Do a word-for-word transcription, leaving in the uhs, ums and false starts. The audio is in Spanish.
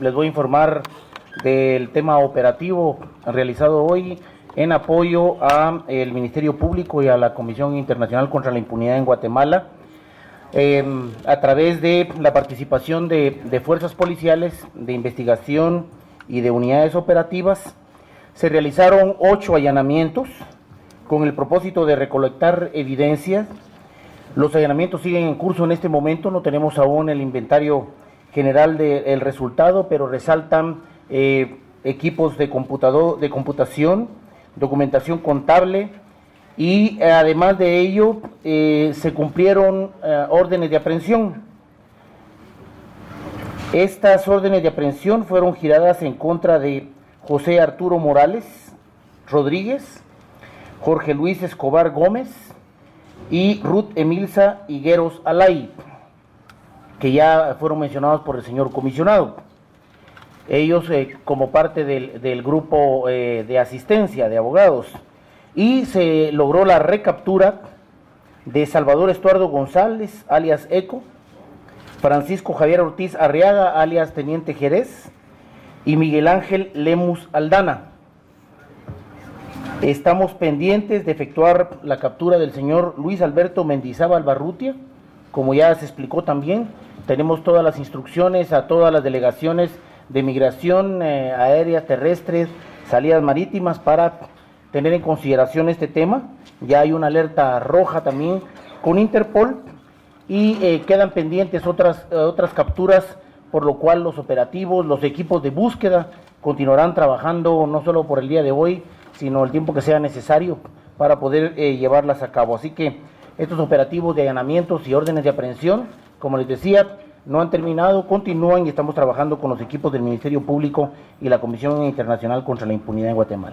les voy a informar del tema operativo realizado hoy en apoyo al Ministerio Público y a la Comisión Internacional contra la Impunidad en Guatemala, eh, a través de la participación de, de fuerzas policiales, de investigación y de unidades operativas. Se realizaron ocho allanamientos con el propósito de recolectar evidencias. Los allanamientos siguen en curso en este momento, no tenemos aún el inventario general del resultado, pero resaltan eh, equipos de, computador, de computación, documentación contable y eh, además de ello eh, se cumplieron eh, órdenes de aprehensión. Estas órdenes de aprehensión fueron giradas en contra de José Arturo Morales Rodríguez, Jorge Luis Escobar Gómez y Ruth Emilza Higueros Alay, que ya fueron mencionados por el señor comisionado. Ellos eh, como parte del, del grupo eh, de asistencia de abogados. Y se logró la recaptura de Salvador Estuardo González, alias Eco, Francisco Javier Ortiz Arriaga, alias Teniente Jerez, y Miguel Ángel Lemus Aldana. Estamos pendientes de efectuar la captura del señor Luis Alberto Mendizábal Barrutia, como ya se explicó también. Tenemos todas las instrucciones a todas las delegaciones de migración eh, aérea, terrestres, salidas marítimas para tener en consideración este tema. Ya hay una alerta roja también con Interpol y eh, quedan pendientes otras, eh, otras capturas, por lo cual los operativos, los equipos de búsqueda continuarán trabajando no solo por el día de hoy, sino el tiempo que sea necesario para poder eh, llevarlas a cabo. Así que estos operativos de allanamientos y órdenes de aprehensión, como les decía, no han terminado, continúan y estamos trabajando con los equipos del Ministerio Público y la Comisión Internacional contra la Impunidad en Guatemala.